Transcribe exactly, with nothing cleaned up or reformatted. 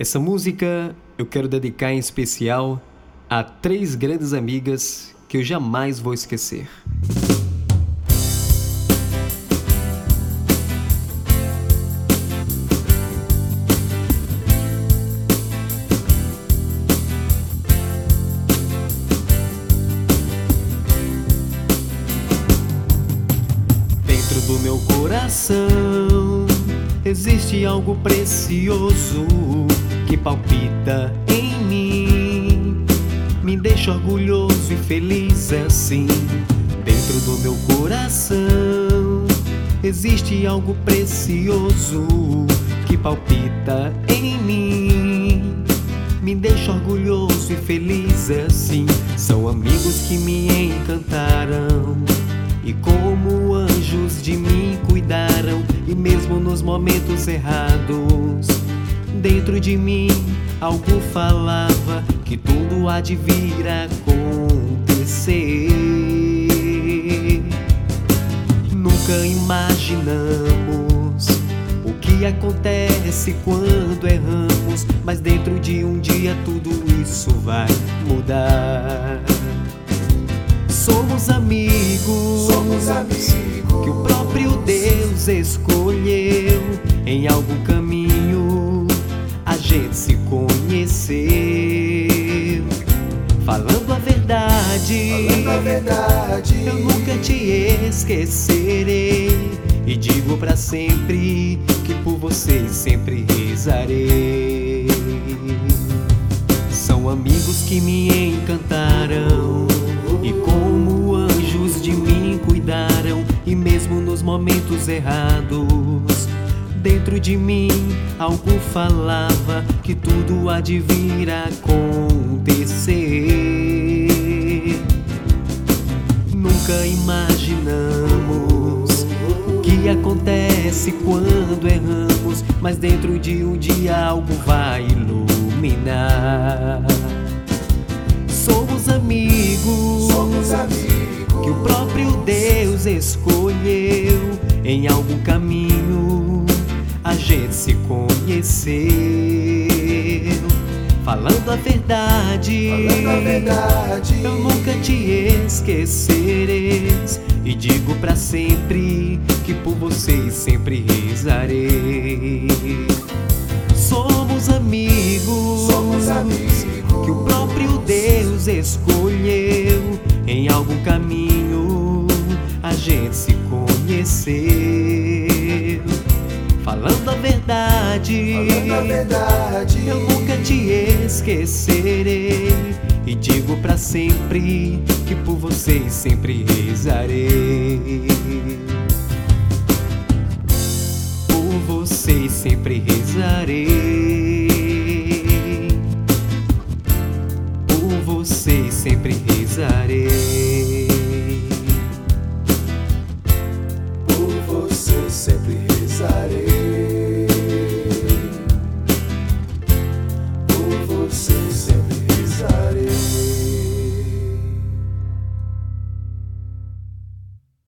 Essa música eu quero dedicar em especial a três grandes amigas que eu jamais vou esquecer. Dentro do meu coração existe algo precioso que palpita em mim, me deixa orgulhoso e feliz assim. Dentro do meu coração existe algo precioso que palpita em mim, me deixa orgulhoso e feliz assim. São amigos que me encantaram e como anjos de mim cuidaram, e mesmo nos momentos errados, dentro de mim algo falava que tudo há de vir a acontecer. Nunca imaginamos o que acontece quando erramos, mas dentro de um dia tudo isso vai mudar. Somos amigos, somos amigos que o próprio Deus escolheu. Em algum caminho a gente se conheceu. Falando a verdade, falando a verdade, eu nunca te esquecerei. E digo pra sempre que por vocês sempre rezarei. São amigos que me encantaram e como anjos de mim cuidaram, e mesmo nos momentos errados, dentro de mim algo falava que tudo há de vir a acontecer. Nunca imaginamos o que acontece quando erramos, mas dentro de um dia algo vai iluminar. Somos amigos, somos amigos que o próprio Deus escolheu. Em algum caminho a gente se conheceu. Falando a verdade, falando a verdade, eu nunca te esquecerei. E digo pra sempre que por vocês sempre rezarei. Somos amigos, somos amigos que o próprio Deus escolheu. Em algum caminho a gente se conheceu. Falando a verdade, falando a verdade, eu nunca te esquecerei. E digo pra sempre que por vocês sempre rezarei. Por vocês sempre rezarei. Por vocês sempre rezarei.